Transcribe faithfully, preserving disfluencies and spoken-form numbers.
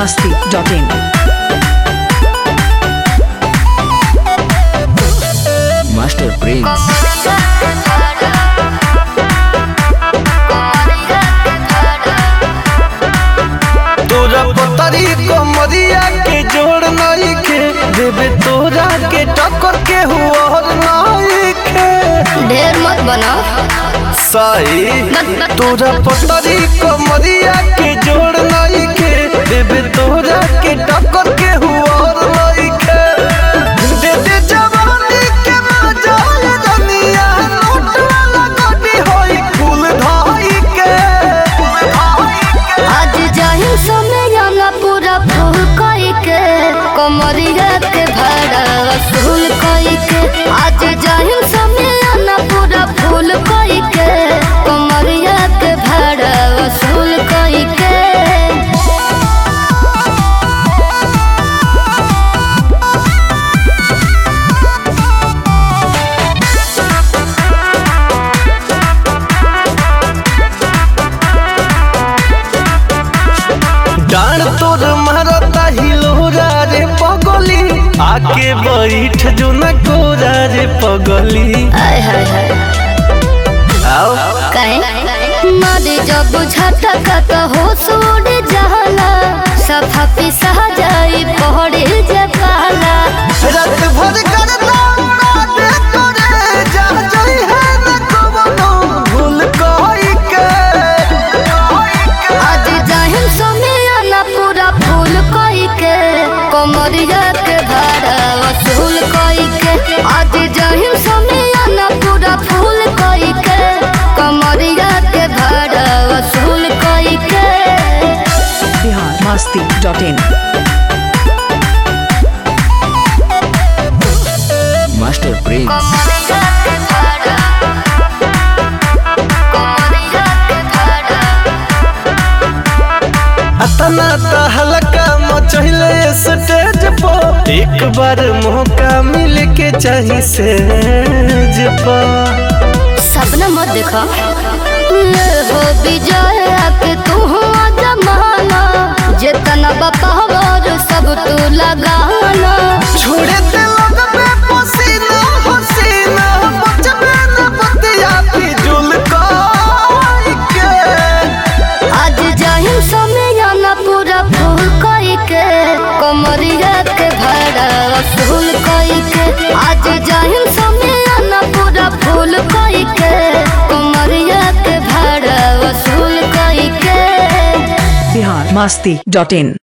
masti dot in. Master Prince. तोरा पतरी कमरिया के जोड़ नहीं खे देवे तोरा के टक्कर के हुआ नहीं खे ढेर मत बना सही तोरा पतरी कमरिया के जोड़ नहीं खे देवे तोरा के टक्कर के हुआ नहीं खे दे दे जवानी के मजा दुनिया नोट वाला गड्डी होई फूल धाई के आज जाहिर समय आना पूरा फूल कोई के कमरिया के भाड़ा वसूल कोई के आज जाहिर समय आना पूरा फूल कोई के कमरिया के भाड़ा वसूल कोई के डांड तोर मारता हिलोरा रे पगली आके बैठ जो न कोरा रे पगली आय हाय हाय आओ कहे मारे जब झटका तो हो सोड जाला सफा पिसा जाई पहड़े जकाला रात भर करता उड़ा दे तोरे जा जाई है न कबनो भूल कोई के आज जाहिर समय आना पूरा फूल कोई के कमरिया के भाड़ा वसूल कोई के आज जाहिर समय आना पूरा फूल कोई के कमरिया के भाड़ा वसूल कोई के Bihar masti dot in. Master Prince. अतना त हल्का मचहिले स्टेज पर एक बार मौका मिल के चाही सेज पर सपना मत देखा ले हो विजय के तू जमाना जितना बपावर सब तू लगाना छोड़े ते लोग पे पसीना हसीना बचबे न बतिया फिजुल कोई के आज जाहिर समय आना पूरा फूल कोई के कमरिया के भाड़ा वसूल कोई के आज जाहिर समय आना पूरा फूल कोई के कमरिया के भाड़ा वसूल कोई के Bihar masti dot in.